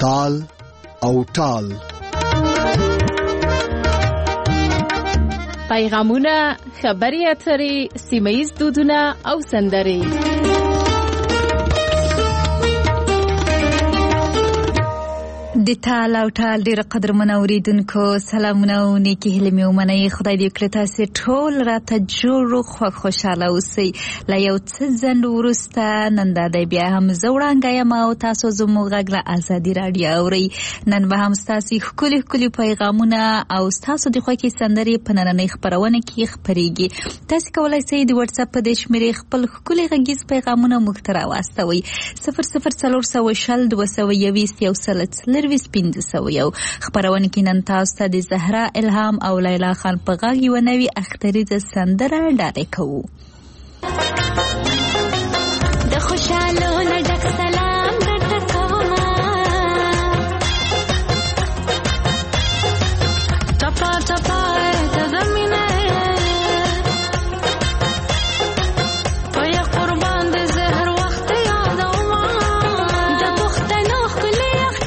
تال او ټال. پیغامونه، خبري اترې، سیمه‌ییز دودونه او سندرې. د تال او ټال ډېر قدرمن اوریدونکو سلامونه او نیکی هیلې مې ومنئ. خدای دې وکړي تاسې ټول راته جوړ خوښ خوشحاله اوسئ. له یو څه ځنډ وروسته نن دا دی بیا هم زه وړاندې یم او تاسو زموږ غږ له ازادي راډیو اورئ. نن به هم ستاسې ښکلي ښکلي پیغامونه او ستاسو د خوښې سندرې په نننۍ خپرونه کې خپرېږي. تاسې کولی شئ د وټساپ په دې شمېرې خپل ښکلي غږیز پیغامونه موږ ته راواستوئ. 00402021 خبرونه کې نن تاسو ته د زهرا الهام او لیلا خان په غږ یو نوې اختریزه سندره ډالۍ کوو. د خوشاله نه ډک سلام درته کومه ټپا ټپا د زمینه وای قربان د زهر وخت یادوما د پختنو خلی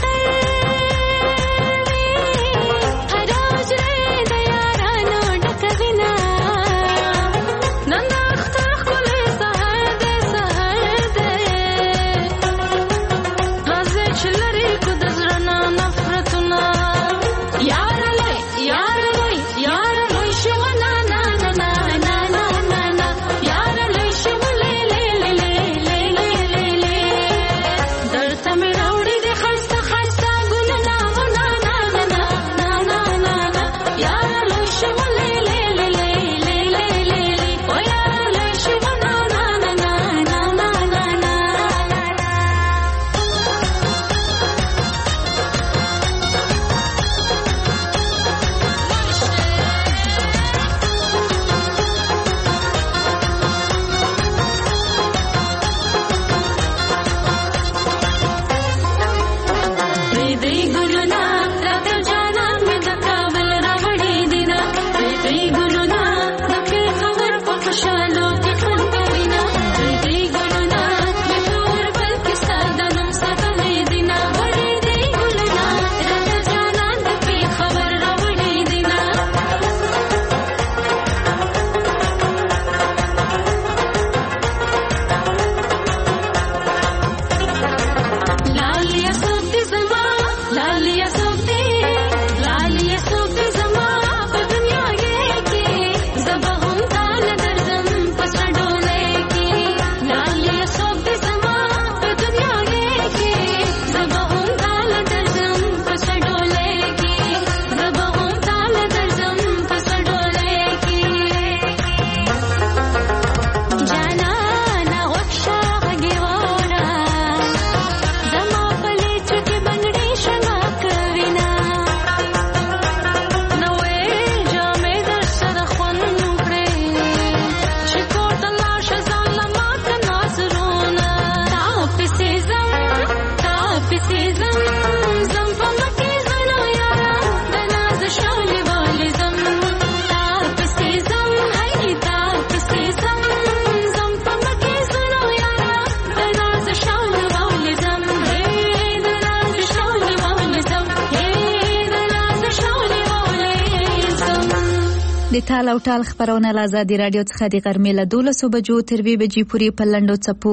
د تال او ټال خبرونه له ازادي راډیو څخه د غرمې له 12 بجو تر 2 بجې پورې په لنډو څپو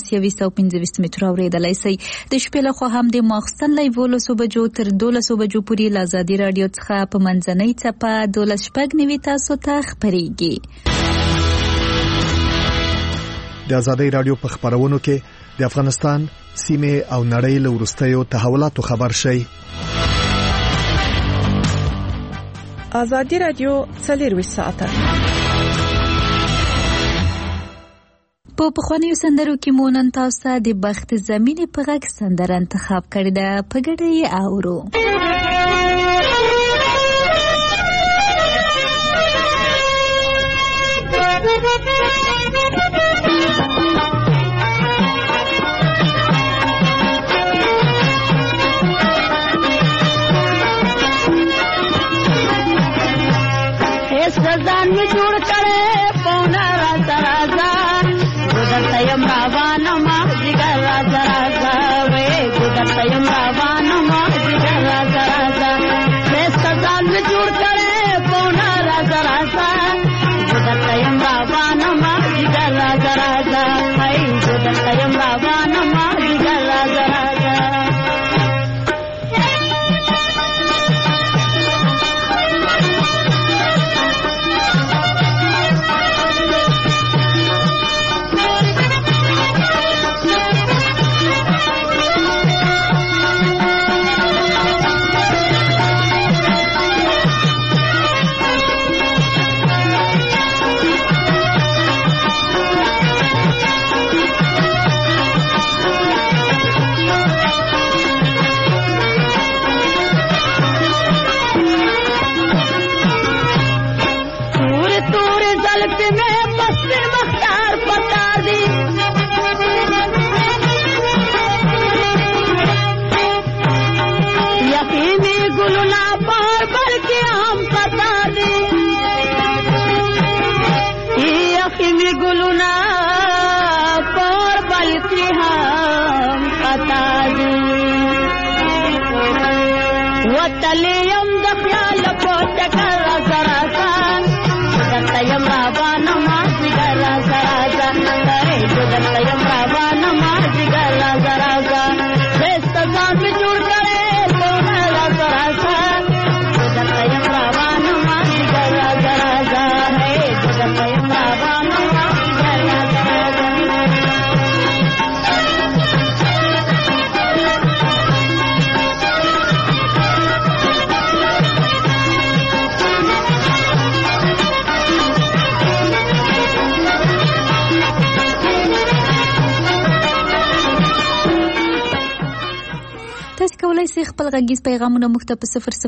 1925 مترو اورېدلای شئ. د شپې له خوا هم د ماخستن له 12 بجو تر 12 بجو پورې له ازادي راډیو څخه په منځنۍ څپه 12:09 تاسو ته خبرېږي. د ازادي راډیو په خبرونو کې د افغانستان سیمه او نړۍ له وروستیو تحولاتو خبر شئ. ازادي راډیو 24 ساعته په پخوانیو سندرو کې مونږ تاسو د بخت زمینې په غږ سندره انتخاب کړې ده، په ګډه یې اورو. ځان می جوړ کړې پونا راځه راځه ګودرته یم روانه ما جګر راځه راځه وې ګودرته یم روانه ما وتلیم د خیال په چکر سره سان دتیم روان ما جګر سره سان دتیم روان ما جګر سره سان دست ځان جوړ کړي لونه سره سان دتیم روان ما جګر سره سان دتیم روان ما جګر سره سان تاسو کولای شئ خپل غږیز پیغامونه موږ ته په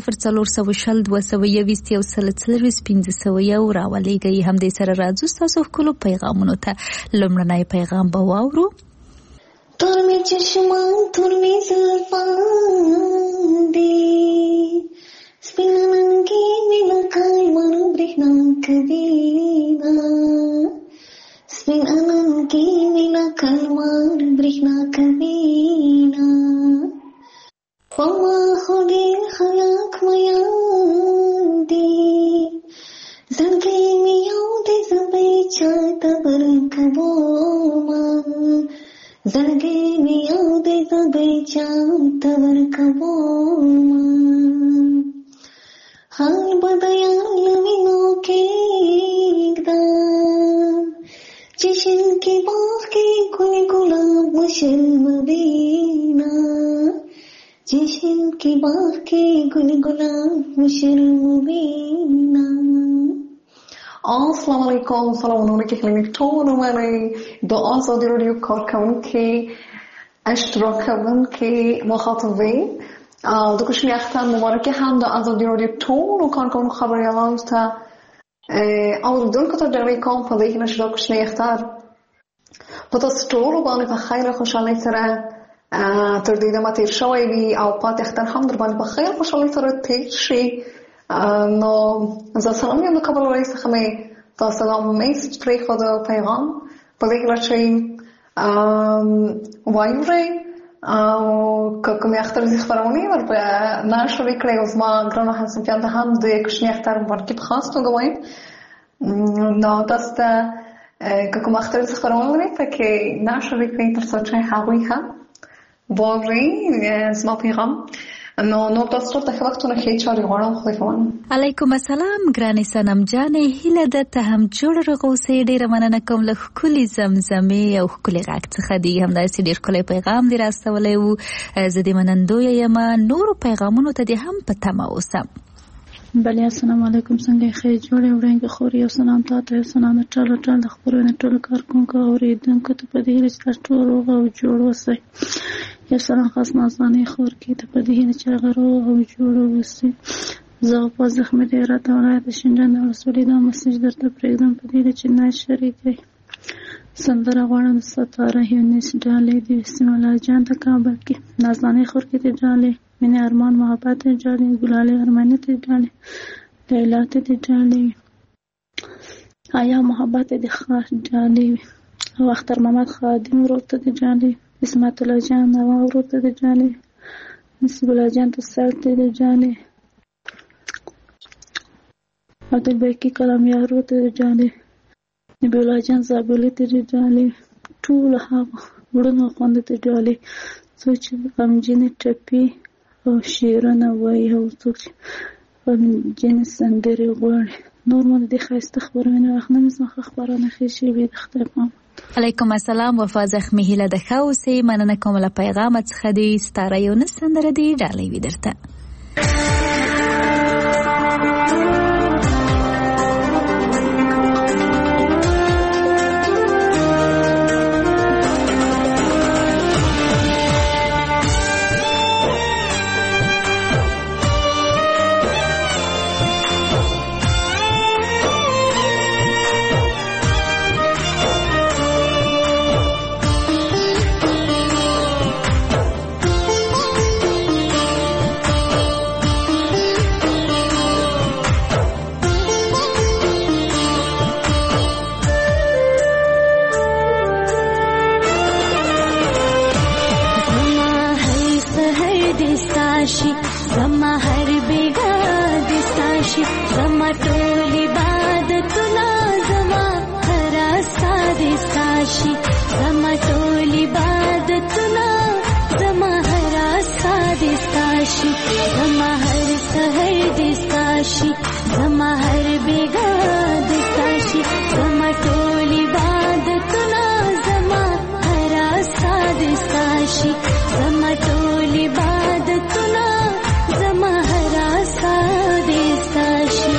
00422 راولېږئ. همدې سره راځو ستاسو ښکلو پیغامونو ته. لومړنی پیغام به واورو. تور می چشمان تور می زلفان دی سپین ننګي می لکای من برېښنا کوینا سپین ننګي می لکای من برېښنا کوینا فما خودی خلاق میان دی زنگی میاو دی زبی چاہتا برکبو ما زنگی میاو دی زبی چاہتا برکبو ما حال بدیان لمینو کے اقدام چشن کی باغ کی گل گلاب مشرم بینا جشن کی باغ کی گل گلاب مشرم بینا. السلام علیکم. سلام علیکم خیلی ټول منی د آزادی رادیو کارکونکي اشتراکونکي مخاطبین د کوشنیختان مبارکه هم د آزادی رادیو ټول کارکونکو خبریالان ته اوریدونکو ته ډېر کوم په دې کې نشو کوشنیختار په تاسو ټول باندې په خیر خوشاله سره تر دې دمه تیر شوی وي او پاتې اختر هم در باندې په خیر خوشاله سره تیر شي. نو زه سلام یم د کابل ولایت څخه مې تاسو ته میسج پرېښود پیغام په دې کې راځي وایي او کومې اختر زی خبرونه ورته ناشوري کړې او زما ګرانه همسفیان ته هم د کوچني اختر مبارکي په خاص توګه وایم. نو تاسو ته کوم اختر زی خبرونه لري پکې ناشوري کړئ تر څو چې هغوی هم واوري زما پیغام. نو تاسو ته وختونه کې چاري غواړم خو کوم. علیکم السلام ګرانې سنم جانې هیله ده ته هم جوړ رغوسې. ډېره مننه کوم له ښکلي زمزمې او ښکلي غږ څخه دی. همداسې ډېر ښکلی پیغام دې راستولی و. زه دې منندویه یم. نورو پیغامونو ته دې هم په تمه اوسم. بله السلام علیکم. څنګه یې ښه جوړې وړاندې خوري. یو سلام تاته یو سلام ټول د خبرونه ټول کارکونکو اوریدونکو ته په دې چې ټول روغ او جوړ اوسئ. یو سلام خاص نازانه خور کې ته په دې چې هغه روغ او جوړ اوسئ. زه په زخمه دې راته ولایت شینجان د رسولي دا مسیج درته پرېږدم په دې چې نه شریکي سندره غواړم ستاره هینس ډالې دې بسم الله جان ته کابل کې نازانه خور کې ته ډالې مینه ارمان محبت ته ډالې ګلالي ارمانه ته ډالې لیلات ته ډالې آیا محبت دې خاص ډالې او اختر محمد خادم ورته ته ډالې اسمت الله جان او ورته ته ډالې نصیب الله جان ته سالته ته ډالې عبدالباقی کلام یار ورته ته ډالې نبی الله جان زابلې ته ډالې ټول هغه ورونو خوند ته ډالې څوک چې غمجنې ټپي او شعرونه وایي او څوک چې غمجنې سندرې غواړي. نور مو د ښایسته خبرونه وخت نه څخه خبرونه ښې شوي د خدای پام. علیکم السلام. وفا زخمی هیله د ښه اوسئ. مننه کوم له پیغامه څخه دی. ستاره یو نه سندره دی ډالۍ وي درته. زما هر زما ټول عبادتونه زما هر ساده ساشي زما ټول عبادتونه زما هر ساده ساشي زما هر سحر دې ساشي زما هر بیګا دې ساشي زما ټول عبادتونه زما هر ساده ساشي زما ټول عبادتونه زما هر ساده ساشي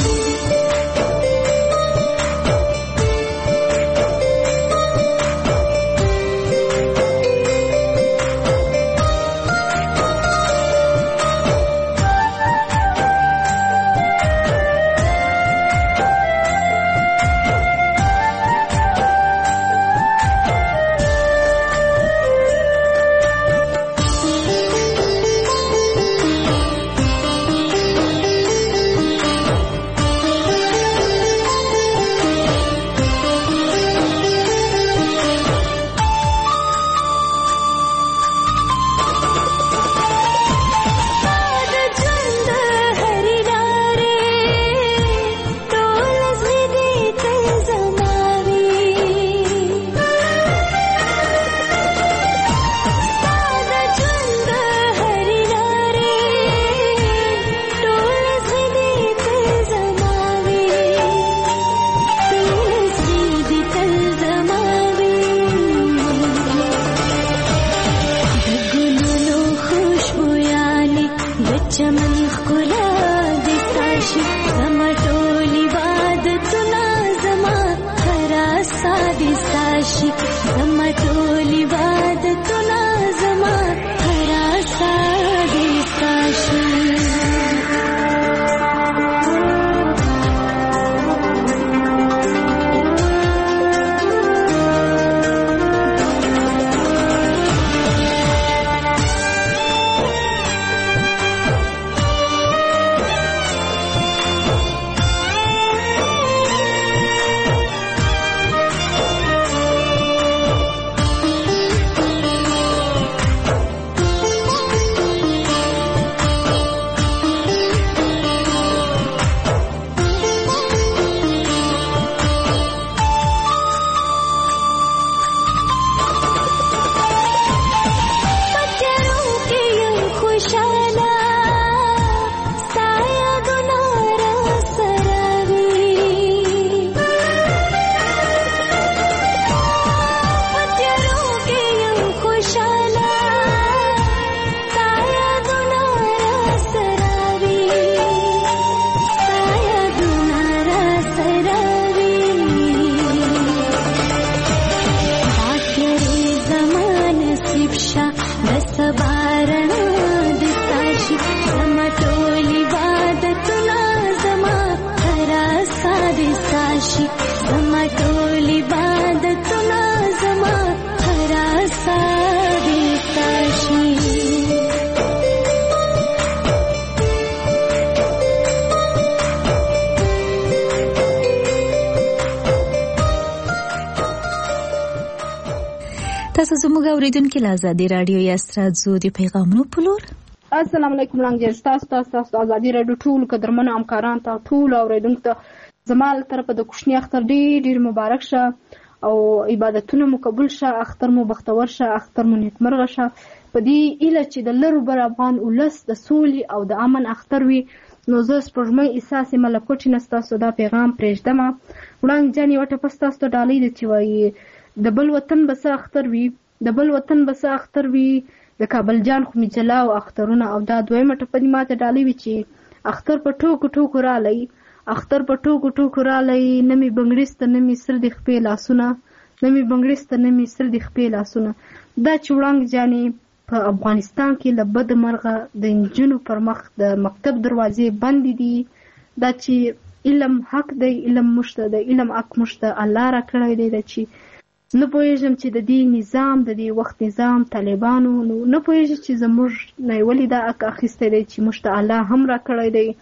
تاسو زموږ اوریدونکو له ازادي رادیو یاسترازو د پیغامونو په لور. السلام علیکم لنګ تاسو ازادي رادیو ټول قدرمنو همکاران ته ټول اوریدونکو ته زما له طرفه د کوشنی اختر ډیر مبارک شه او عبادتونه مو قبول شه، اختر مو بختور شه، اختر مو نیکمرغه شه. په دې ایله چې د لرو بر افغان ولس د سولې او د امن اختر وي، نو زه سپوږمۍ احساس ملکوټ نستاسو دا پیغام پرېږدم. وړاندې جانې وټه پستاسو ته ډالۍ د چې وایي د بل وطن بس اختر وي، د بل وطن بس اختر وي، د کابل جان خو می جلا او اخترونه. او دا دویمه ټپه دې ماته ډالۍ وي چې اختر په ټوکو ټوکو رالی، اختر په ټوکو ټوکو رالی، نه می بنګړیسته نه می سر د خپې لاسونه، نه می بنګړیسته نه می سر د خپې لاسونه. دا چې وړاندې جانې په افغانستان کې له بد مرغه د انجونو پر مخ د مکتب دروازې بندې دي. دا چې علم حق دی، علم مشته دی، علم حق مشته الله را کړی دی. دا چې نه پوهېږم چې د دې نظام د دې وخت نظام طالبانو نه پوهېږي چې زموږ نه ولې دا حق اخیستی دی چې موږ ته الله هم را کړی دی.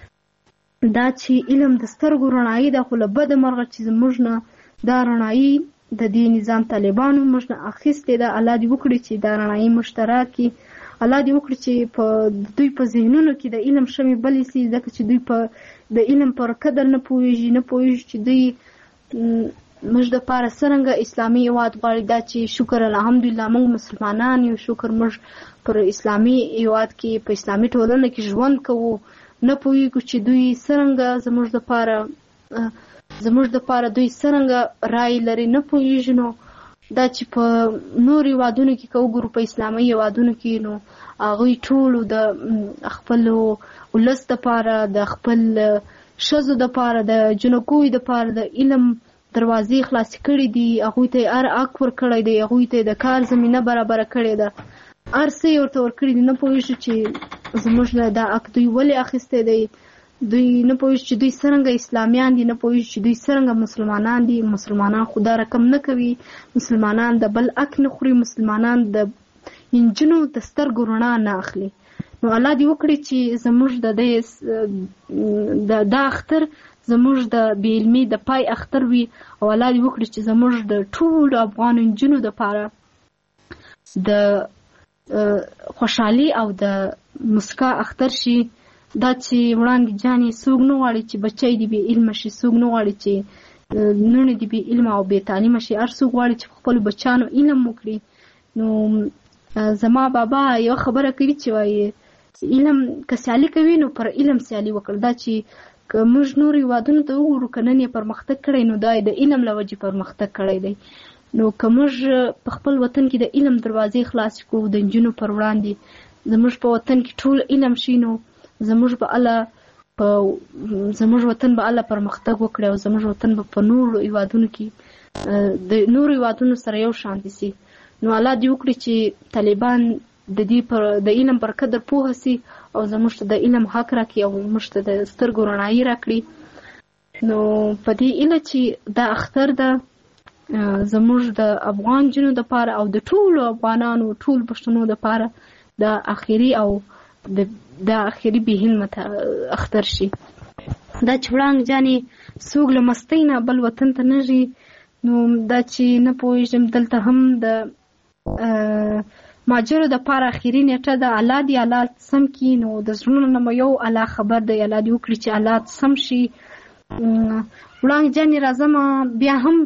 دا چې علم د سترګو رڼایي ده، خو له بده مرغه چې زموږ نه دا رڼایي د دې نظام طالبانو موږ نه اخیستې ده. الله دې وکړي چې دا رڼایي موږ ته راکړي، الله دې وکړي چې په دوی په ذهنونو کې د علم شمې بلې سي، ځکه چې دوی په د علم پر قدر نه پوهېږي چې دوی موږ دپاره څرنګه اسلامي هېواد غواړي. دا چې شکر الحمدلله موږ مسلمانان یو، شکر موږ پر اسلامي هېواد کې په اسلامي ټولنه کې ژوند کوو، نه پوهېږو چې دوی څرنګه زموږ دپاره دوی څرنګه رای لري، نه پوهېږو. نو دا چې په نور هېوادونو کې که وګورو په اسلامي هېوادونو کې، نو هغوی ټولو د خپلو ولس دپاره، د خپل ښځو دپاره، د جنکوی دپاره د علم دروازې خلاصې کړي دي. هغوی ته یې هر حق ورکړی دی، هغوی ته یې د کار زمینه برابره کړې ده، هر څه یې ورته ورکړي دي. نه پوهېږو چې زموږ نه دا حق دوی ولې اخیستی دی، دوی نه پوهېږو چې دوی څرنګه اسلامیان دي، نه پوهېږو چې دوی څرنګه مسلمانان دي. مسلمانان خو دا رقم نه کوي، مسلمانان د بل حق نه خوري، مسلمانان د نجونو د سترګو رڼا نه اخلي. نو الله دې وکړي چې زموږ دا اختر زموږ د بې علمي د پای اختر وي، او الله دې وکړي چې زموږ د ټولو افغان نجونو دپاره د خوشحالي او د مسکا اختر شي. دا چې وړاندې جانې څوک نه غواړي چې بچی دې بې علمه شي، څوک نه غواړي چې لوڼې دې بې علمه او بې تعلیمه شي، هر څوک غواړي چې په خپلو بچیانو علم وکړي. نو زما بابا یوه خبره کوي چې وایي علم که سیالي کوي نو پر علم سیالي وکړه. دا چې که موږ نور هېوادونو ته وګورو که نن یې پرمختګ کړی، نو دا یې د علم له وجې پرمختګ کړی دی. نو که موږ په خپل وطن کې د علم دروازې خلاصې کړو د نجونو پر وړاندې، زموږ په وطن کې ټول علم شي، نو زموږ وطن به الله پرمختګ وکړي، او زموږ وطن به په نورو هېوادونو کې د نورو هېوادونو سره یو شانتي سي. نو الله دې وکړي چې طالبان د علم پر قدر پوهه سي، او زموږ ته د علم حق راکړي، او موږ ته د سترګو رڼایي راکړي. نو په دې هیله چې دا اختر ده زموږ د افغان جنو دپاره او د ټولو افغانانو ټول پښتنو دپاره د اخري او د اخري بې علمه اختر شي. دا چې وړاندې جانې څوک له مستۍ نه بل وطن ته نه ځي، نو دا چې نه پوهېږم دلته هم د ماجرو دپاره اخري نیټه ده. الله دې حالات سم کړي. نو د زړونو نه مو یو الله خبر دی، الله دې وکړي چې حالات سم شي. وړاندې جانې راځم، بیا هم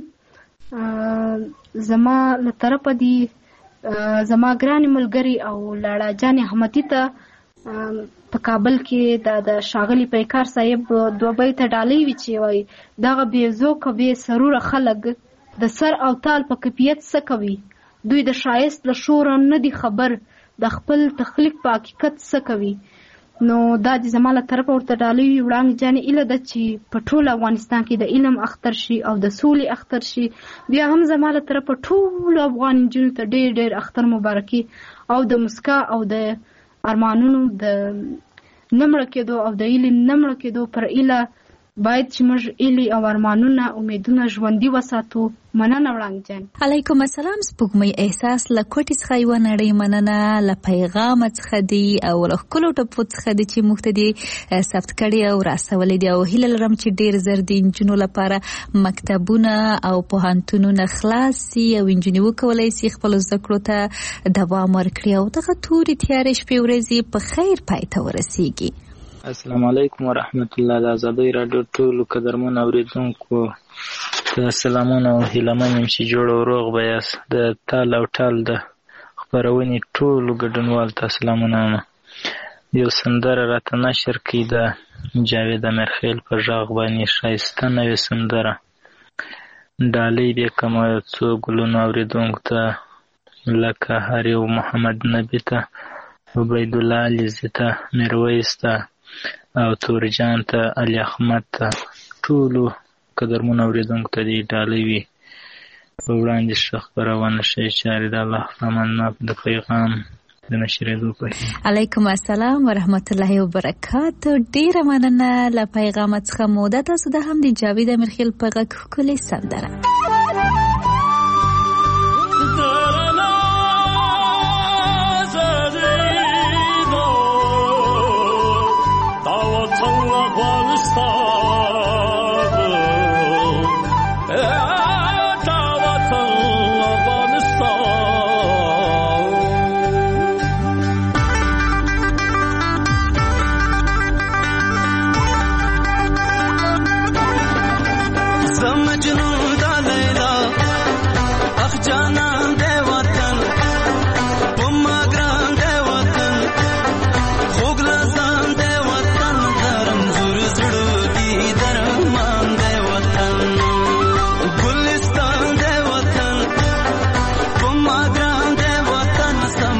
زما له طرفه دي زما ګرانې ملګري او لاړه جانې احمدي ته په کابل کې د ښاغلي پیکار صاحب دوه بیته ډالۍ وي چې وایي دغه بې ذوقه بې سروره خلک د سر او تال په کیفیت څه کوي، دوی د ښایست له شوره نه دي خبر، د خپل تخلیق په حقیقت څه کوي. نو دا د زما له طرفه ورته ډالۍ وي. وړاندې جانې ایله ده چې په ټول افغانستان کې د علم اختر شي او د سولې اختر شي. بیا هم زما له طرفه ټولو افغان نجونو ته ډېر ډېر اختر مبارکي او د مسکا او د ارمانونو د نه مړه کېدو او د علم نه مړه کېدو پر ایله باید چې موږ ایلې او ارمانونه امیدونه ژوندي وساتو. مننه وړاندې جان. علیکم السلام. سپوږمۍ احساس له کوټې څخه یوه نړۍ مننه، له پیغامه څخه دی او له ښکلو ټپو څخه دی چې موږ ته دې ثبت کړي او راسولی دی، او هیله لرم چې ډېر زر د نجونو لپاره مکتبونه او پوهنتونونه خلاص سي او نجونې وکولی سي خپلو زده کړو ته دوام ورکړي او دغه تورې تیارې شپې ورځې په خیر پای ته ورسیږي. السلام علیکم ورحمت الله. د ازادۍ راډیو ټولو قدرمنو اورېدونکو ته سلامونه او هیلهمن یم چې جوړ او روغ به یاست. د تال او ټال د خپرونې ټولو ګډونوالو ته سلامونه. یو سندره راته نشر کړي د جاوید امیرخیل په غږ باندې، ښایسته نوې سندره. ډالۍ بې کمه یو څو ګلونو اورېدونکو ته لکه هر یو محمد نبي ته، عبیدالله علیزي ته، میرویس ته او تورجان ته، علي احمد ته، ټولو قدرمنو اورېدونکو ته دې ډالۍ وي. په وړاندې ښه خپرونه ښې چارې د الله په امان د پیغام د نشرېدو په هیله. علیکم السلام ورحمت الله وبرکاتو. ډېره مننه له پیغامه څخه مو. دا تاسو د هم د جاوید امیرخیل په غږ ښکلې سندره.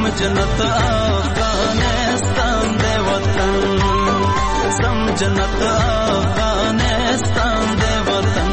جنت افغانستان دے وطن سم جنت افغانستان دے وطن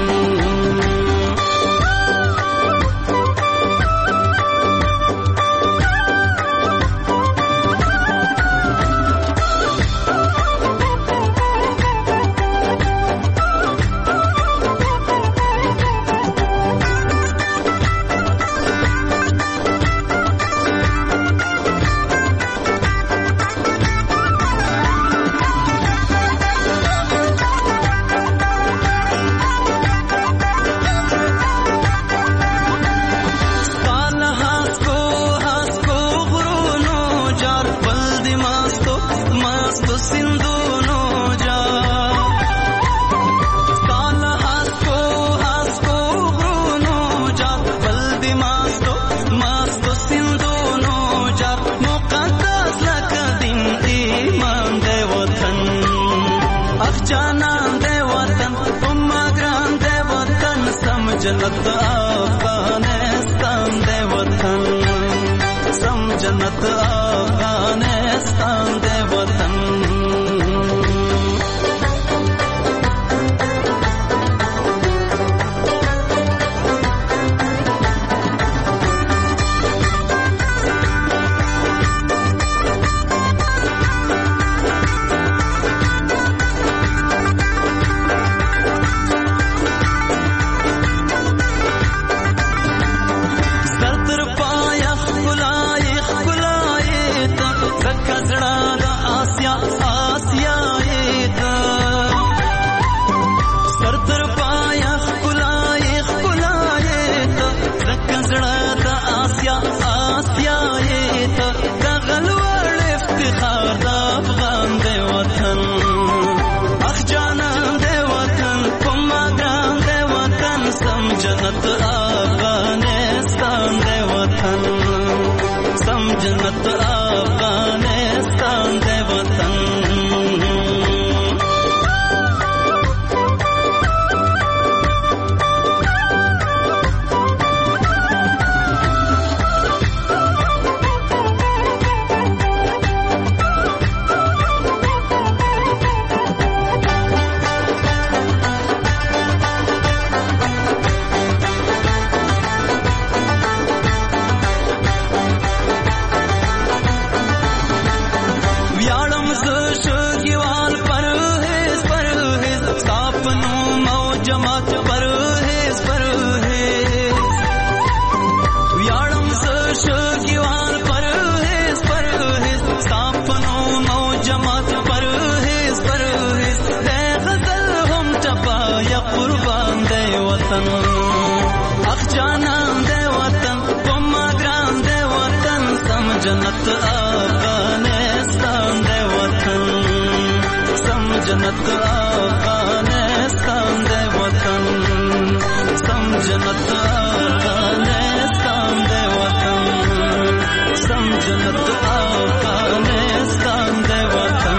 جنت افغانستان دے وطن سم جنت افغانستان دے وطن جنت افغانستان دے وطن سم جنت افغانستان دے وطن جنت افغانستان دے وطن سم جنت افغانستان دے وطن سم جنت افغانستان دے وطن سم جنت افغانستان دے وطن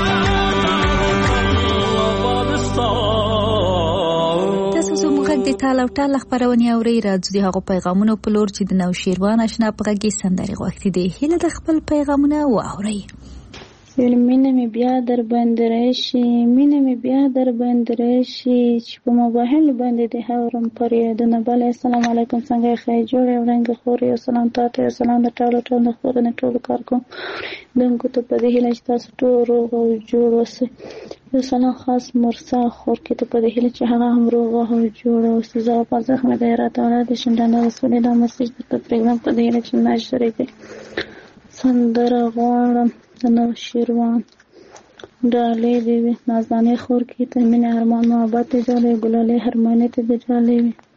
د ټال او ټال خبرونه اوري راځي هغه پیغامونه په لور چې د نو شیروان آشنا پغږی سندري غوښتي دي هله د خپل پیغامونه واوري مینه می بیا در باندې راشي مینه می بیا در باندې راشي چې په موبایل باندې د هاورم پر یادونه بل السلام علیکم څنګه ښه جوړه ورنګ خوري سلام تاسو سلام د ټالو ټول خبرونه ټول کار کوم دغه ته په دې هیله چې تاسو ټول روغ او جوړ اوسئ یو سلام خاص مرسا خور کې ته په دې هیله چې هغه هم روغ او جوړ اوسئ زه په ځخ مې د راته د شندانه رسول الله مسیج د پروګرام په دې هیله چې نشر کړي سندره غواړم نو شیروان ډالې دی نازانه خور کې ته مینه ارمان محبت جوړې ګلالې هرمانه ته جوړې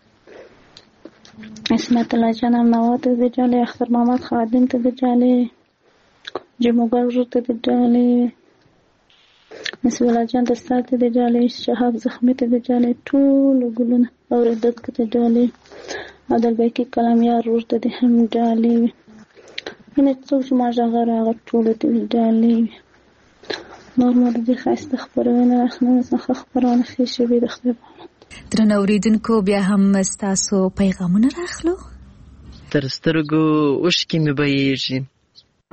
اسمت الله جان نواته ته جوړې اختر محمد خادم ته جوړې جمعګر ورته ته جوړې مسئول الله جان دستار ته جوړې شهاب زخمی ته جوړې ټول ګلونه اور دت ته جوړې عادل بای کې کلام یار ورته هم جوړې اینه څو چې ما ژغره هغه ټول ته جوړې نور دې خاصه خبرونه اخنه څخه خبرونه خې شوی د خپل درنو اوریدونکو بیا هم تاسو پیغامونه راخلو تر سترګو اوښکې مې بهیږي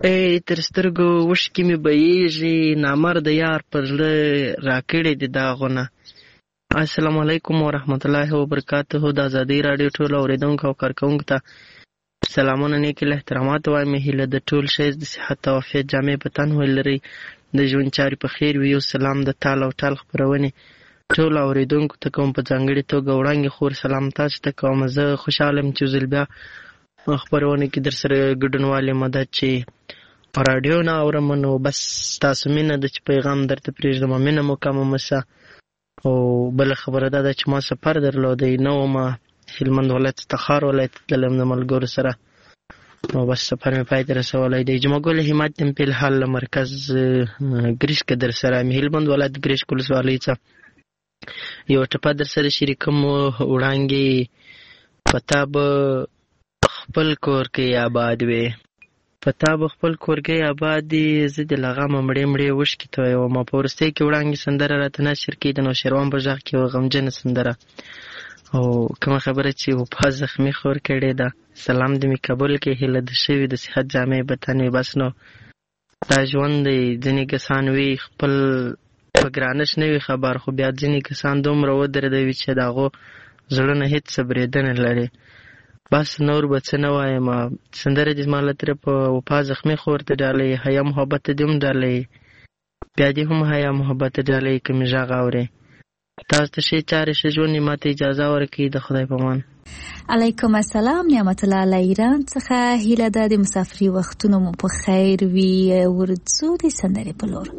تر سترګو اوښکې مې بهیږي، نامرد یار پر زړه راکړې دي داغونه. السلام علیکم ورحمت الله وبرکاتہ. د ازادۍ راډیو ټولو اورېدونکو او کارکوونکو ته سلامونه، نیکې احترامات وایم. هیله د ټول شیز د صحت او عافیت جامې په تن ولرئ، د ژوند چارې په خیر وي. یو سلام د تال او ټال خپرونې ټولو اورېدونکو ته کوم، په ځانګړې توګه وړانګې خور سلام تاسو ته کوم. زه خوشحاله یم چې ځل بیا خپرونه کې در سره ګډونوال یم. دا چې راډیو نه اورم، نو بس تاسو مینه ده چې پیغام درته پرېږدم، مینه مو کمه مسه. او بله خبره دا ده چې ما سفر درلودی، نه ومه هلمند ولایت تخار ولایت تللی یم د ملګرو سره، نو بس سفر مې پای ته رسولی دی. جمعه ګل همت یم په الحال له مرکز ګریش کې در سره یم، هلمند ولایت ګریش ولسوالۍ څخه یوه ټپه در سره شریکم. وړانګې په تا به خپل کور کې آباد وې، په تا به خپل کورګۍ آباد دي، زه د لغمه مړې مړې اوښکې تویوم. په وروستۍ کې وړانګې سندره راته نشر کړي، د نوشیروان په غږ کې یوه غمجنه سندره. او کومه خبره چې وفا زخمي خور کړې ده، سلام دې مې قبول کې، هیله د شوي د صحت جامې به تن وي. بس نو دا ژوند دی، ځینې کسان وي خپل په ګرانش نه وي خبر، خو بیا ځینې کسان دومره ودرېدوي چې د هغو زړونه هېڅ څه برېدنه لري. بس نور به څه نه وایم. سندره دې زما له طرفه په وفا زخمي خور ته ډالۍ، حیا محبت ته دې هم ډالۍ، بیا دې هم حیا محبت ته ډالۍ که مې غږ اورې. تاسو ته ښې چارې ښه ژوند ما ته اجازه ورکړي، د خدای په امان. علیکم السلام، نعمت الله له ایران څخه هیله ده د مسافري وختونو مو په خیر وي. ورځو د سندرې په لور.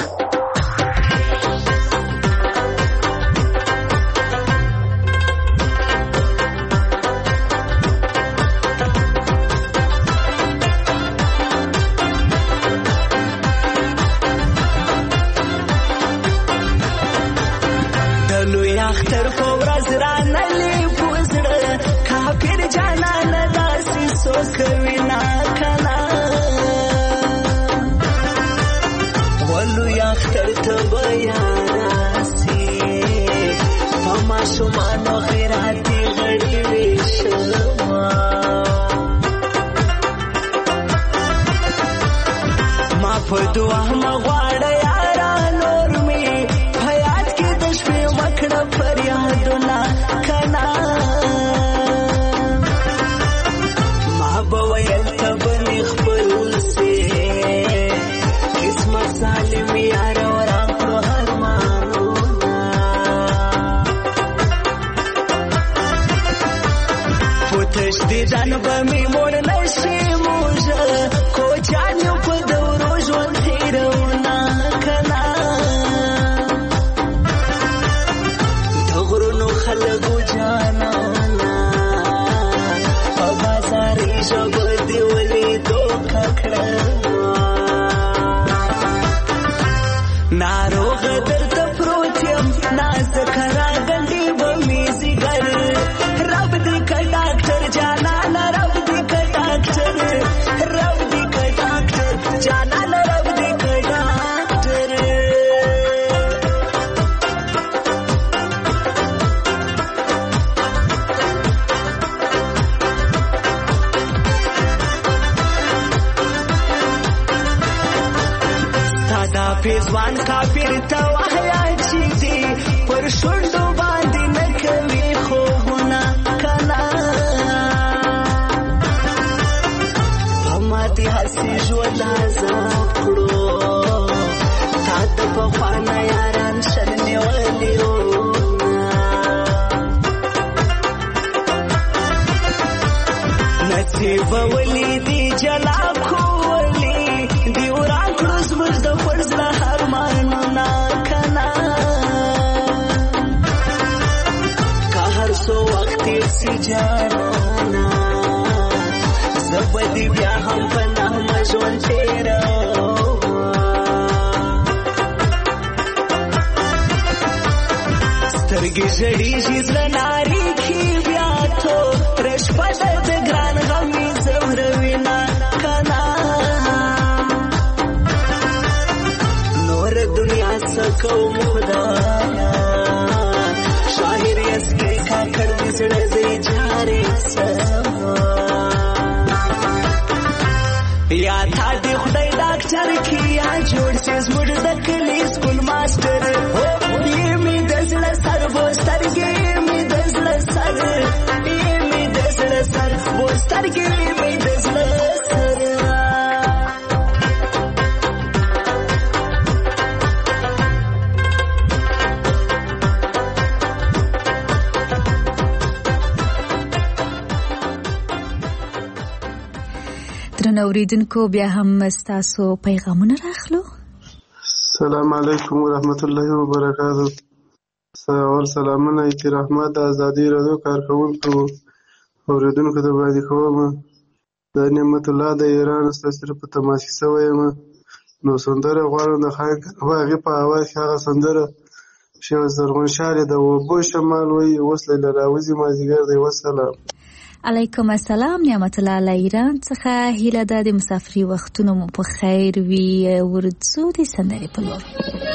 اختر په ورځ رانلې پوزړه کافر جانان داسې سوکوي نا کنا ولو اختر ته بیاناسي په ماشومانو خیراتي غړي ویشما ما په دعا مغواړه یارا نور می حیات کې د شپې مکړه فریادونه کنا ما به ویل ته بنې خپل سي قسمت سالم یار وران کړو ارمانونه پوتش دې ځان به مې مور نشي موږه کوچان یو په دورو ژوند تیرونه کنا خلقو جانانا په بازاري ژبه دې ولیدو ککړه ناروغه درته پروت یم نازکه راګنډې به مې ځیګر رب دې که ډاکټر جانانه رب دې که ډاکټر رب دې که ډاکټر جانانه رب دې که ډاکټر پیزوان کافر ته وحیا چې دی پر شونډو باندې نه کوي خوبونه کنا په ماتې هسې ژوند عذاب کړو تا د پخوانه یاران شر نیولي نصیبه ولیدي جلا کولی دی وران کړو زموږ د فرض له ارمانونه کنا که هر څو وخت یې سي جانانه زه به دې بیا هم په نغمه ژوند تېروم سترګې ژړېږي زړه نارېږي بیا توره شپه ده د ګران غم مې ځوروینه کنا دنیا سکوم خدایا شاهر یسکی کاکړ دې زړه دې جارې سما یا تا دې خدای ډاکټر کې یا جوړ سي زموږ د کلي سکول ماسټر یې مې د زړه سر وو سترګې مې د زړه سر یې مې د زړه سر وو سترګې مې د زړه سر درنو اوریدونکو بیا هم ستاسو پیغامونه راخلو. السلام علیکم ورحمت الله وبرکاتہ. اور سلامونه احترامات د ازادي رادیو کارکونکو اوریدونکو ته باندې کوم. د نعمت الله د ایران ستاسو په تماشا شوی یم. نو سندره غواړم د خان هغه په اواز هغه سندره شو زرغون شاله د وبو شمال وی وصله لراوزی مازیګر دی. والسلام علیکم السلام. نعمت الله له ایران څخه هیله ده د مسافري وختونو مو په خیر وي. ورځو د سندرې په لور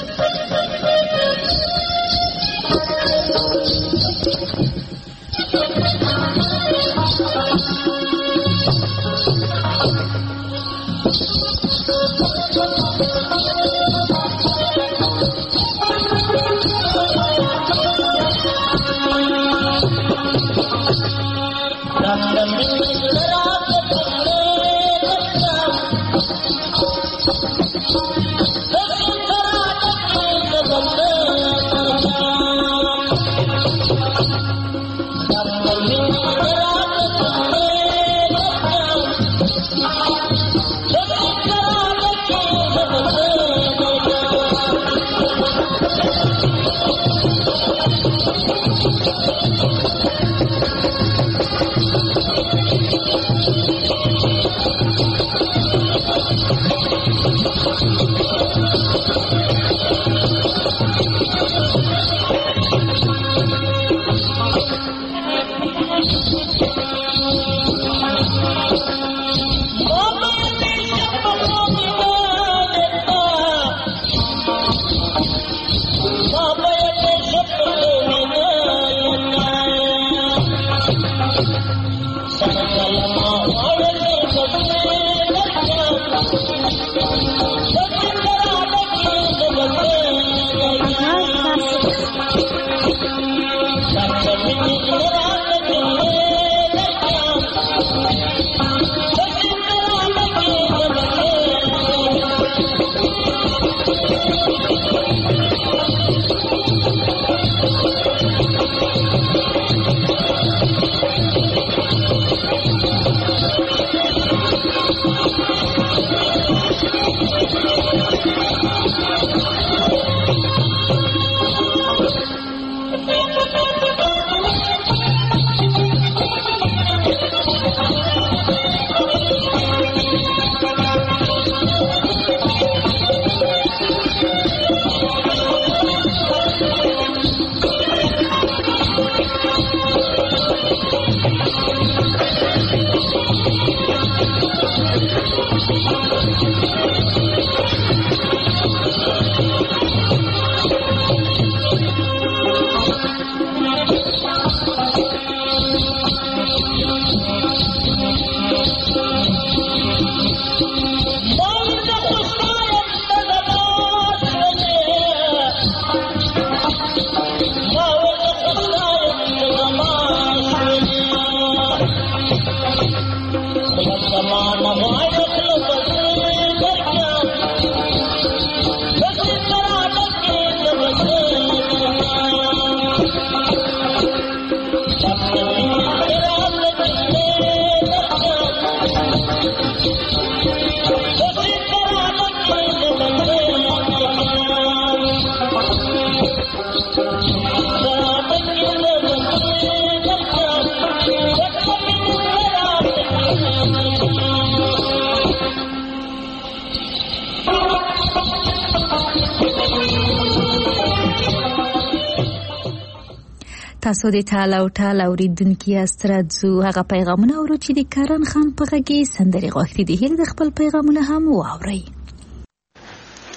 تاسو د ټال او ټال اوریدونکو استرادزو هغه پیغامونه اورو چې د کارن خان په غږی سندري غوښتي دي. هله د خپل پیغامونه هم واوري.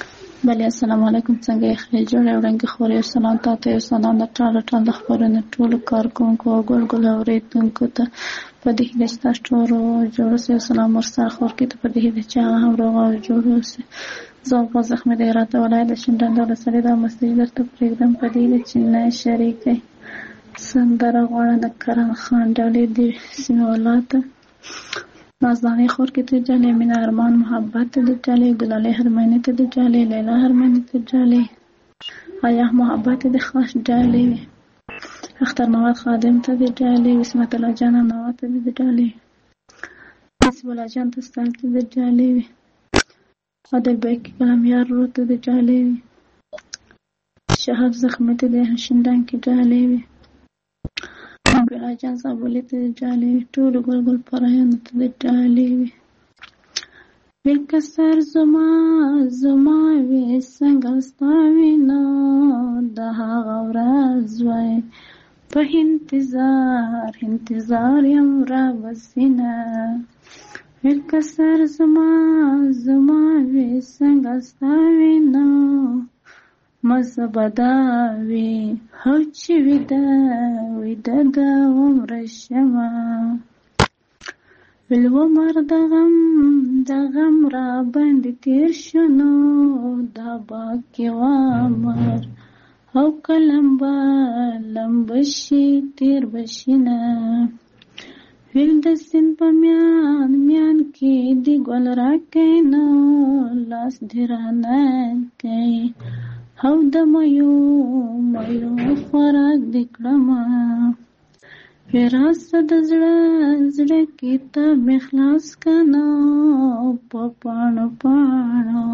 بله السلام علیکم څنګه یې ښه جوړ وړاندې خوري سلام تاسو ته سلام د ټول د خبرونو ټول کارکونکو او ګل اوریدونکو ته په دې کې د تاسو ټول جوړ سه سلام ورسره خور کې ته په دې کې چې هم روغ جوړ سه زه په زخمه دې راته ولایت شندان د سړي د مسجد درته پروګرام په دې چې نه شریکه سندره غواړه د کرن خان ډالې دې سیمه ولاته نازدانه خور کې ته جالي مینا ارمان محبت ته جالي ګلاله هرمنه ته جالي لیلا هرمنه ته جالي آیا محبت ته خاص جالي اختر نوات خادم ته جالي اسمت الله جان نوات ته جالي اسم الله جان ته ستل ته جالي عادل بیک کلام یار رو ته جالي شهاب زخمت ته شندان کې جالي بلا جان صابولي ته جالي ټول ګل پرایان ته جالي وکسر زما وې څنګه ستاوي نو د هغه ورځ وای په انتظار یم را بسینه وکسر زما وې څنګه ستاوي نو مزبداوي هو چې ودا د عمر شمه ولومر د غم را باندې تیر شنو دا باقي وامر او کلم بشي تیر بشینه ویل د سین په میان کې دی ګل راکې نو لاس درانه کوي او د مایو خوراک دکړما فراست د زړه کتاب اخلاص کنا په پانو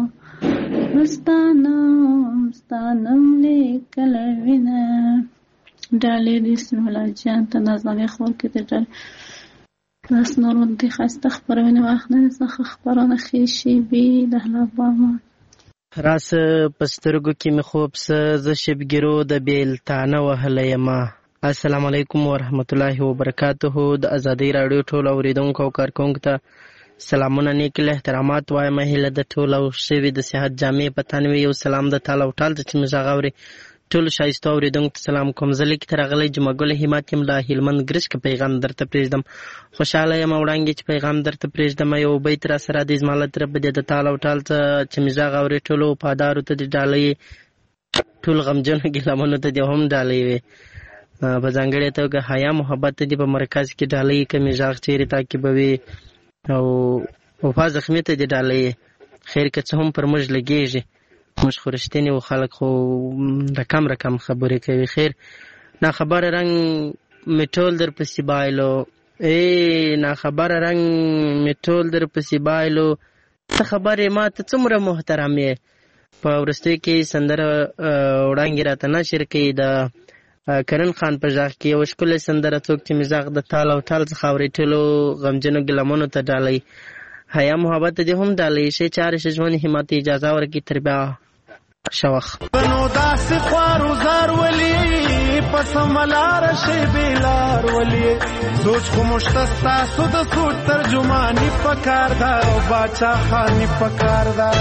ستانم لیکل وینا ډالې دې سملا جان ته نازنه خور کې ته ډال لاس نورون دې خسته خبرونه واخنه څخه خبرونه خېشي بي د هلاباما راس پسترګو کې مې خوب سه ز شبګرو د بیلتانه وهله یما السلام علیکم ورحمت الله وبرکاته د ازادي رادیو ټول اوریدونکو او کارکونکو ته سلامونه نیک له احترامات وایم هله د ټول او شوی د صحت جامع پتانوي او سلام د تعالی او ټال چې مزغوري ټول شایسته اوریدونکو ته سلام کوم زلی کی ترغلی جمعګل همت یم له هلمند ګرش کې پیغام درته پریږدم خوشاله یم وړاندې چې پیغام درته پریږدم یو بیت را سره د زمالت رب د تعالی او ټال چې مزغوري ټول پادارو ته د ډالۍ ټول غمجن ګلمنو ته د هم ډالۍ وي په ځانګړې توګه حیا محبت دې په مرکز کې ډالۍ کمی ژغ چیرې تاکي بوي او وفا زخمی ته دې ډالۍ خیر که څه هم پر موږ لګېږي موږ خو رښتینې و خلک خو رقم خبرې کوي خیر ناخبره رنګ مې ټول در پسې بایلو ناخبره رنګ مې ټول در پسې بایلو ته خبرې ما ته څومره محترم یې په وروستیو کې سندره وړاندې راته نشر کوي د کرن خان په غږ کې یو ښکلی سندره څوک چې مزاق د تال او ټال څخه اوري ټولو غمجنو ګلمنو ته ډالۍ حیا محبت دې هم ډالۍ شي چارې ژوند همت اجازه ورکړي تر بیا شوخ نو داسې خوارو زار ولي پس ملار شي بیلار ولي سوچ خو مشتستا سود سود ترجمانی پکار دا او باچا خانی پکار دا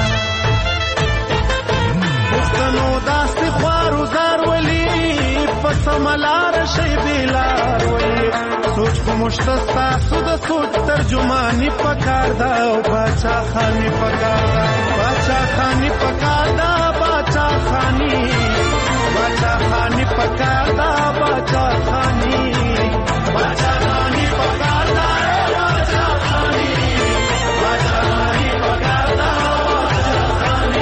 نو داسې خوارو زار ولي پس ملار شي بیلار ولي سوچ خو مشتستا سود سود ترجمانی پکار دا او باچا خانی پکار دا باچا خانی پکار دا باچا خانی پکار دا باچا خانی پکار دا باچا خانی پکار دا باچا خانی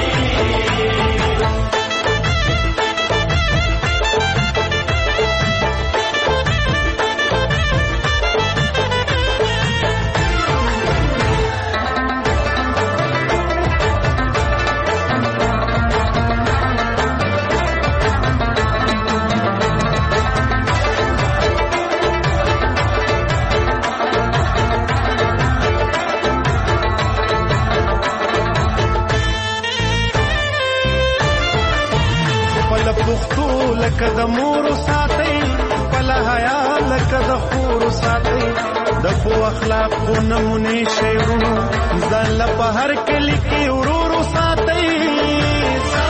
لکه د مور ساتي خپل حیا لکه د خور ساتي د خو اخلاق خو نمونه شی ورونو ځان له په هر کلی کې ورورو ساتي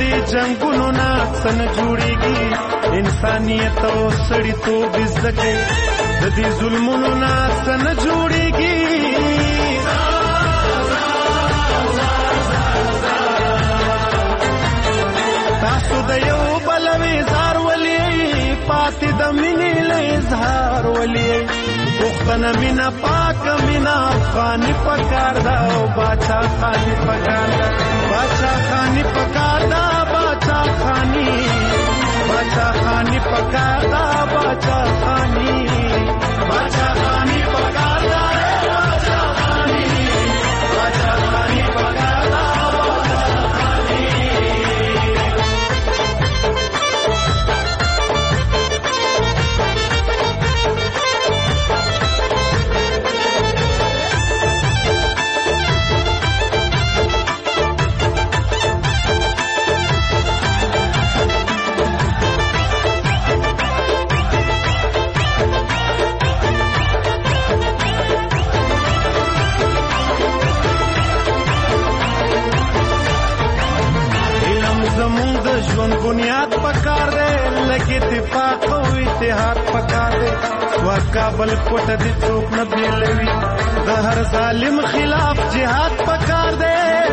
دې جنگونو نه څه نه جوړېږي انسانیت او سړیتوب زده کړئ د دې ظلمونو نه څه نه جوړېږي تاسو د یو بل وزار ولې پاتې د مینې له اظهار ولې پښتنه مینا پاک مینا افغاني پکار دا او باچا خاني پکار دا باچا خاني پکار دا باچا خاني پکار دا باچا خاني پکار دا باچا خاني پکار دا ژوند بنیاد پکار دی لکه اتفاق او اتحاد پکار دی وا کابل کوټ دې څوک نه بیلوي د هر ظالم خلاف جهاد پکار دی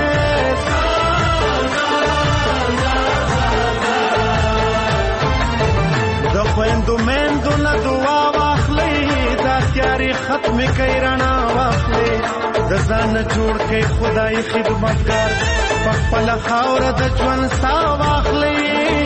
د خويندو میندو نه دعا واخلئ دا تیاري ختم کوي رڼا واخلئ د ځان جوړ کوي خدای خدمتګار خپل خاوره د ژوند سا واخلئ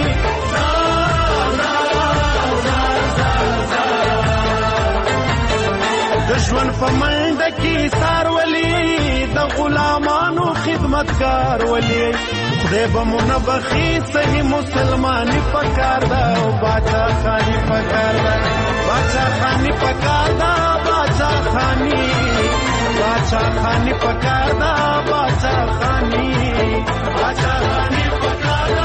د ژوند په منډه کې سار ولي د غلامانو خدمتګار ولي خدای به مو نه بخي صحیح مسلماني پکار دا او باچا خاني پکار دا باچا خاني پکار دا باچا خاني پکار دا باچا خاني پکار دا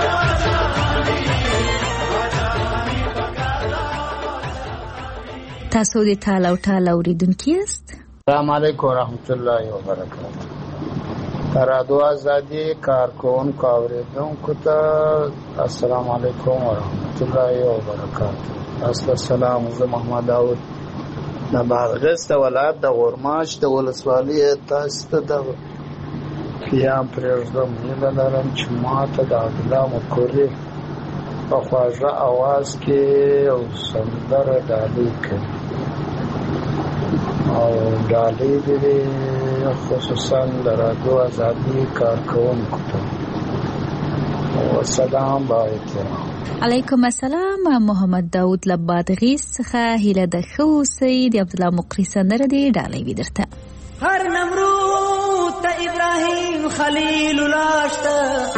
تاسو د ټال او ټال اوریدونکو یاست. السلام علیکم ورحمت الله وبرکاته. رادیو آزادی کارکونکو اوریدونکو ته السلام علیکم ورحمت الله وبرکاته. السلام زه محمد داود د بادغیس ولایت د غورماش د ولسوالۍ تاسو ته د پیام پرېږدم هیله لرم چې ماته د عبدالله مکوري په خواږه اواز کې یو سندره ډالۍ کوي او ډالۍ دې خصوصا د رادیو آزادي کارکونکو ته والسلام علیکم. علیکم السلام. محمد داود لبادغیس څخه هیله د ښه اوسئ. د عبدالله مقری سندره دې ډالۍ وي درته. هر نمرود ته ابراهیم خلیل الله شته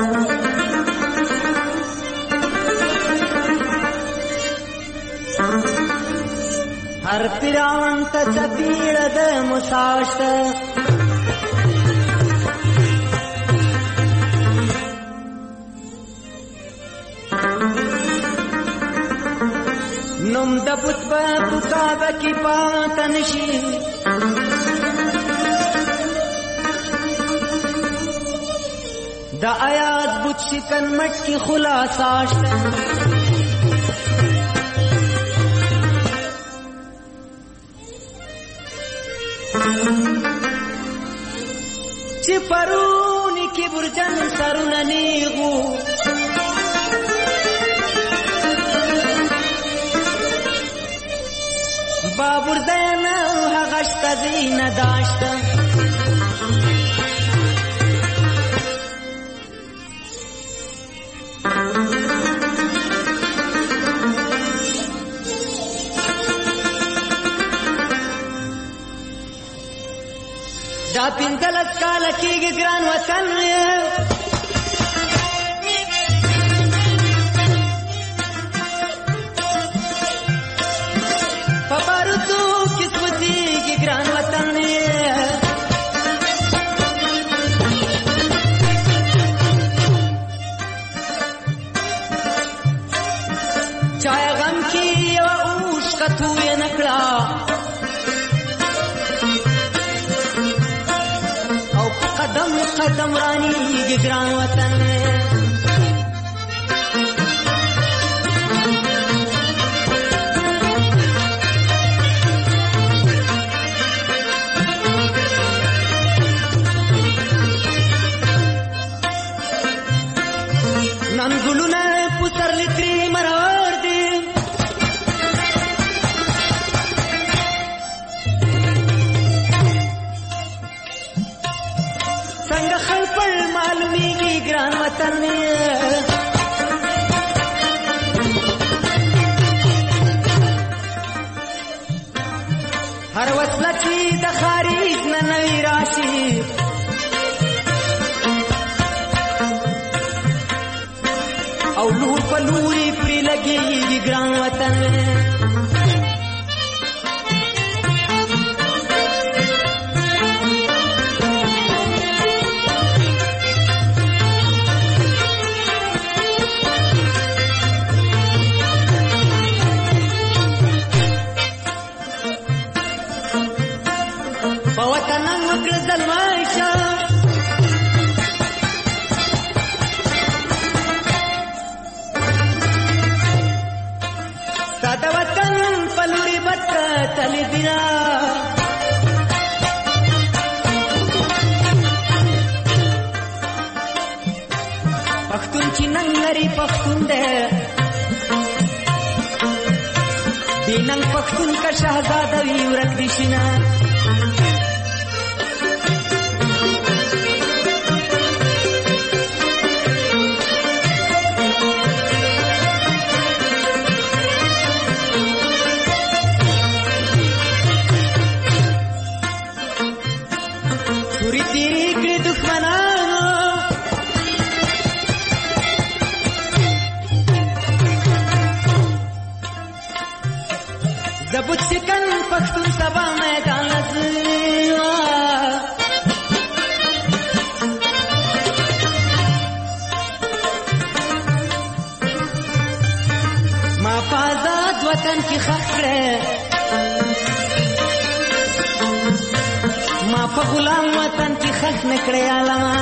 هر فرعون ته چپیړه د موسی شته نوم د بت په کعبه کې پاتې نشي د آیات بت شکن مټ کې خلاصا شته چې پرونی کې برجن سرونه نیغو بابور دینا هغشت دین داشت دا پینځلس کاله کېږي ګران وطن په بارودو کې سوځېږي ګران وطن چای غم کې یوه اوښکه تویه نه کړه قدم قدم رانیږي ګران وطن وسله چې د خارج نه نوی راشي او لور په لوري پرې لګېږي ګران وطن پښتون چې نن لري پښتون دی بې ننګ پښتون که شهزاده وي ورک دي شینه زبوت سکن پښتون سبا میدان زیوا ما فازاد وطن کی خخره ما په غلام وطن کی خخ نکړې علما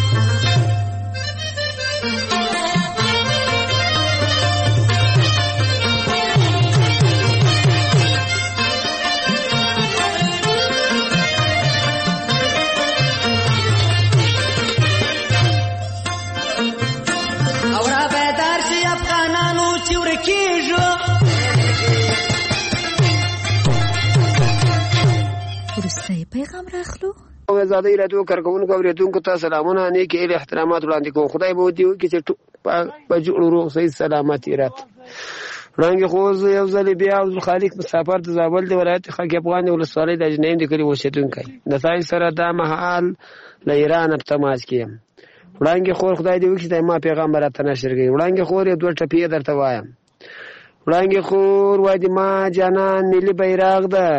پیغام راخلو آزادی رادیو کارکونکو اوریدونکو ته سلامونه نیکی ال احترامات وړاندې کوم خدای به دې وکړي چې په جوړ روغ صحیح سلامتی رات وړاندې خو یو ځل بیا عبد الخالق مسافر د زابل د ولایت خاک افغان ولسوالۍ د اجنیم د کلی اوسیدونکی د تای سره د محل له ایران په تماس کې وړاندې خو خدای دې وکړي چې ما پیغام راته نشر کړي وړاندې خو دوه ټپې درته وایم وړاندې خو وای دې ما جانان ملي بیرغ ده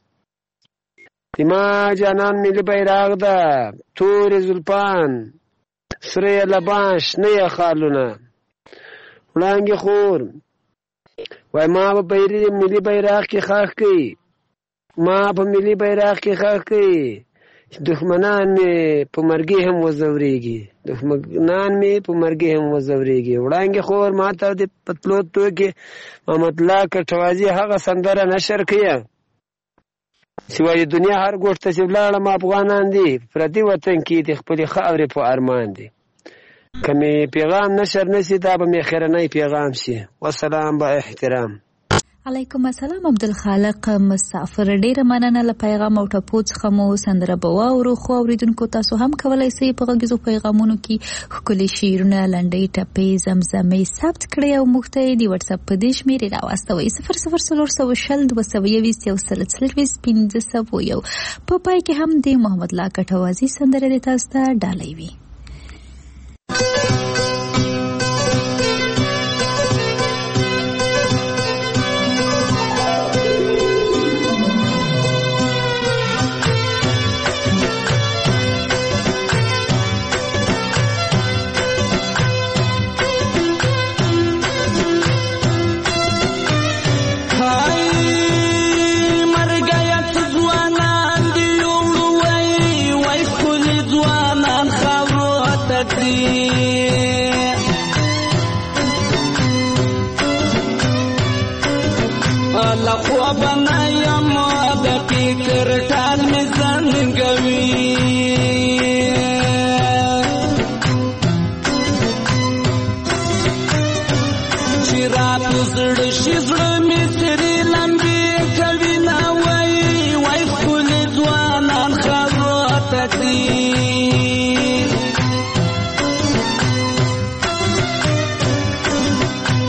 ما جانان ملي بیرغ ده تور زلفان سره لبان شنه خالونه وړاندې خور وای ما په ملي بیرغ کې خاخ کی ما په ملي بیرغ کې خاخ کی دښمنان می په مرګي هم وزوريږي دښمنان می په مرګي هم وزوريږي وړاندې خور ما ته د پتلو توګه محمد الله کټوازي هغه سندره نشر کړه سوای دنیا هر ګوټ ته چې ولاړم افغانان دي پردي وطن کې د خپل خاورې په ارمان دي کمه پیغام نشر نشي دا به مخیرنۍ پیغام شي والسلام با احترام علیکم السلام عبدالخالق مسافر ډیره مننه له پیغام او ټپو څخه مو سندره به واورو خو اوریدونکو تاسو هم کولای شئ په غږیزو پیغامونو کې ښکلي شعرونه لنډۍ ټپې زمزمې ثبت کړئ او موږ ته یې د وټساپ په دې شمېرې راواستوئ 0040201501 په پای کې هم د محمد الله کټوازي سندره د تاسو ته ډالۍ وي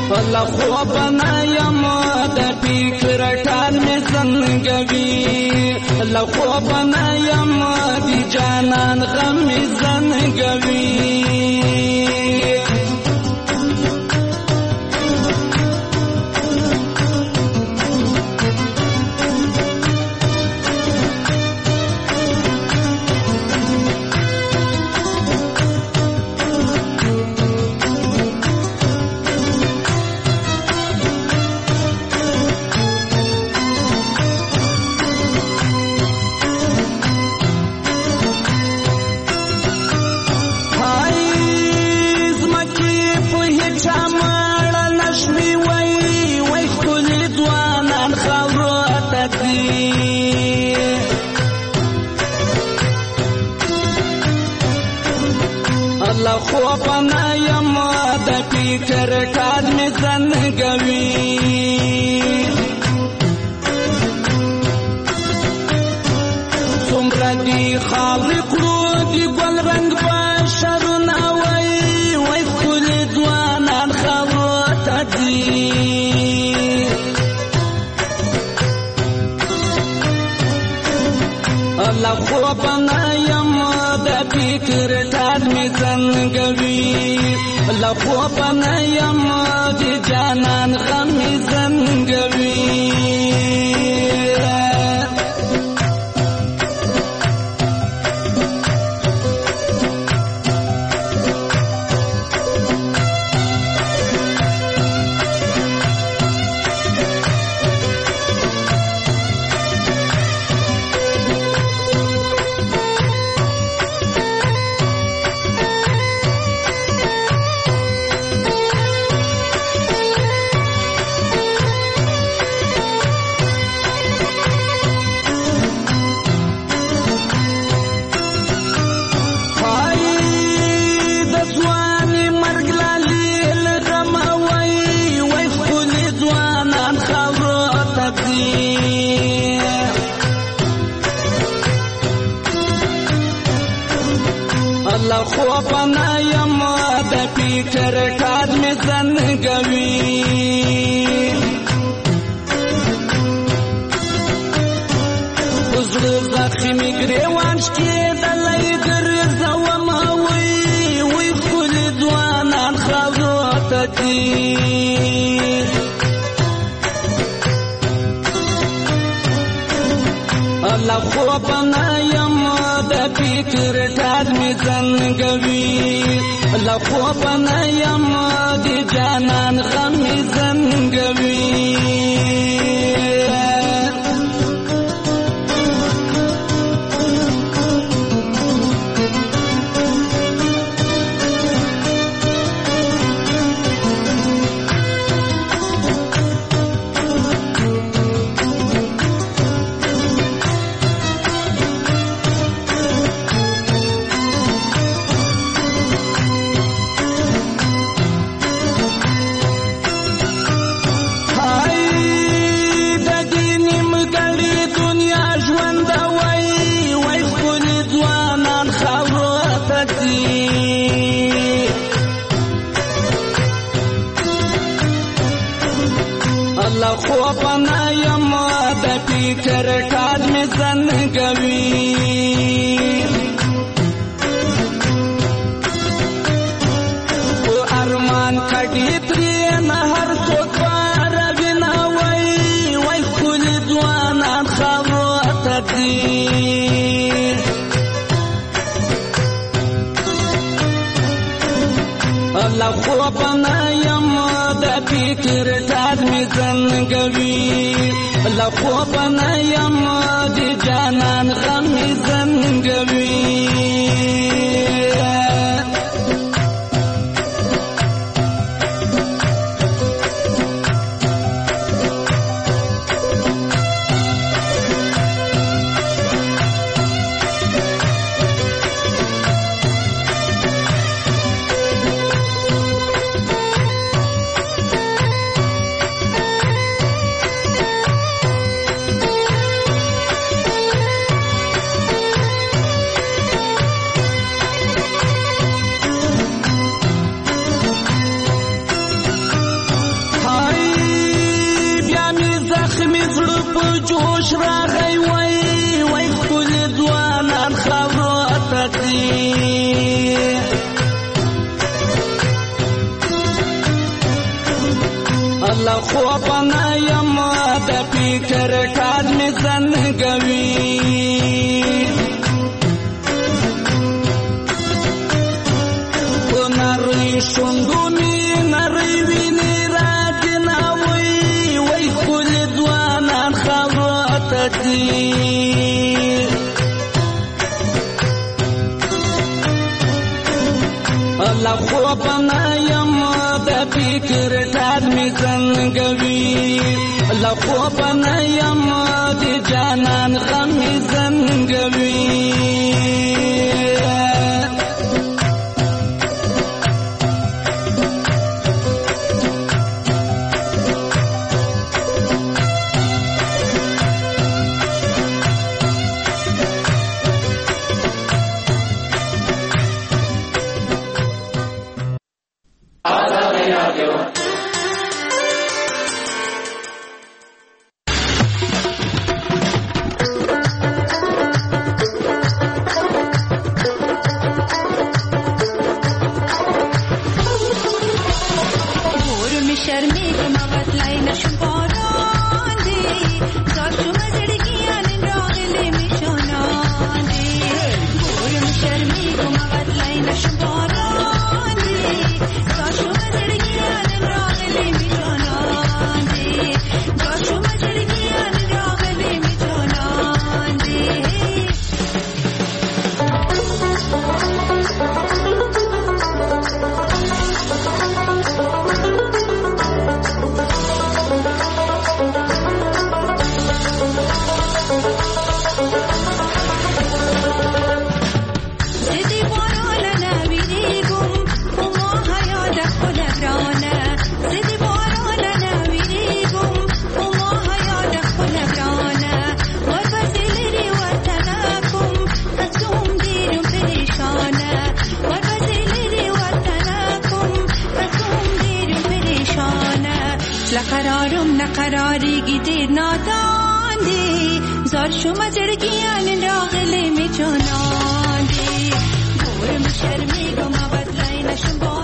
والله خوب نه یم د فکر ټال مې زنګوي الله خوب نه یم د جانان غم مې زنګوي خوب نه یم د فکر ټال مې زنګوي څومره دي خاورې کړو د ګل رنګ بشرونه وای ښکلي ځوانان خاورو ته ځي الله خوب نه یم د فکر ټال مې زنګوي الله خوب نه یم د جانان غم مې زنګوي الله خوب نه یم د فکر ټال مې زنګوي زړه زخمي ګریوان شکېدلی ګرځوم وای ښکلي ځوانان خاورو ته ځي الله خوب نه یم د فکر ټال مې زنګوي الله خوب نه یم د جانان غم مې زنګوي الله خوب نه یم د فکر ټال مې زنګوي او ارمان کډې پرې نه هر څوک باروي نه وای ښکلي ځوانان خاورو ته ځي الله خوب نه یم د فکر ټال مې زنګوي الله خوب نه یم د جانان غم مې زنګوي جوش راغی وای خپل ځوانان خاورو اتکي الله خو پنا یم د فکر کار می زنګوي کو نری شوندو می نری ویني راځنا وای خپل ځوانان خاورو اتکي الله خو پنا یم د فکر کار می زنګوي الله خو پنا یم د جانان غم می زنګوي نقراری گیدیر نادان دی زار شما جرگیان راغلی می جانان دی گورم شرمی گم بدلای نشم